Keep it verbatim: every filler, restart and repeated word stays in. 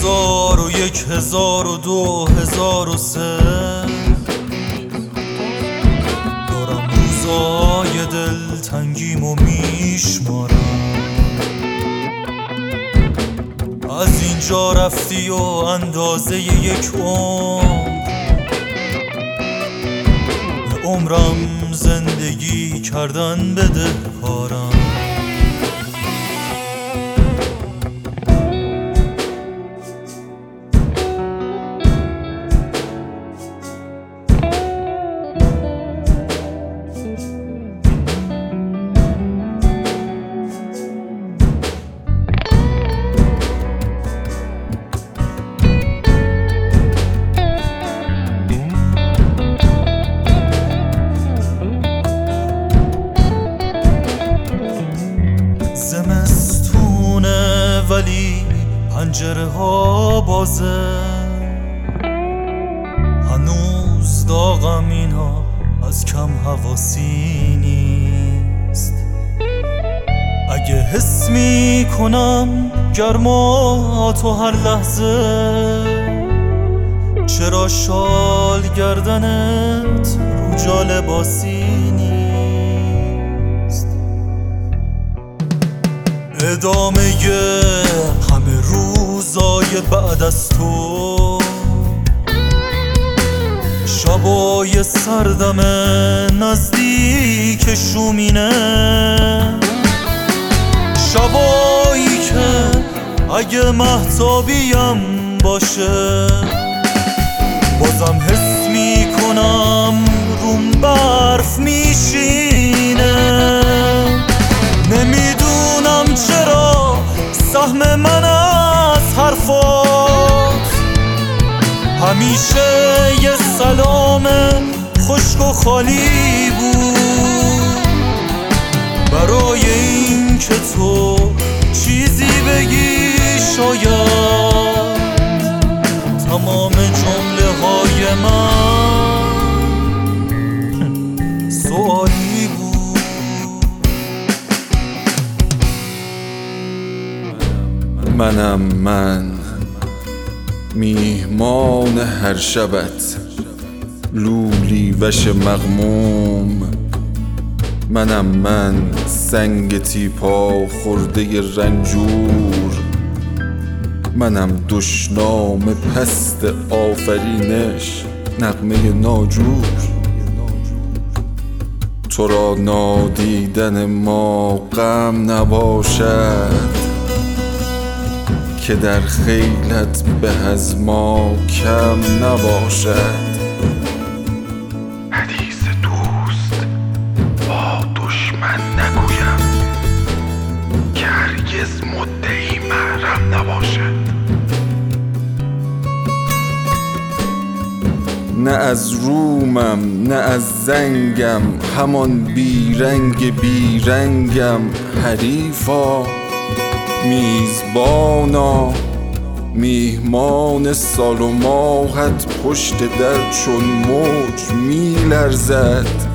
هزار و یک هزار و دو هزار و سه دارم روزای دلتنگیمو میشمارم. از اینجا رفتی و اندازه یک عمر به عمرم زندگی کردن بده کارم. زمستونه ولی پنجره ها بازه، هنوز داغم اینا از کم حواسی نیست. اگه حس می کنم گرما تو هر لحظه، چرا شال گردنت رو جا لباسی نیست. ادامه همه روزای بعد از تو، شبای سردم نزدیک شومینه، شبایی که اگه مهتابیم باشه بازم حس میکنم روم برف میشینه. نمیدونم چرا سهم من از حرفات همیشه یه سلام خشک و خالی بود، برای این که تو چیزی بگی شاید تمام جمله های من سوالی بود. منم من میهمان هر شبت، لولی وش مغموم. منم من سنگ تیپا خورده رنجور. منم دشنام پست آفرینش نغمه ناجور. تو را نادیدن ما غم نباشد که در خیلت به از ما کم نباشد. حدیث دوست با دشمن نگویم که هرگز مدعی محرم نباشد. نه از رومم نه از زنگم، همان بیرنگ بیرنگم حریفا. میزبانا میهمان سال و ماهت پشت در چون موج میلرزد.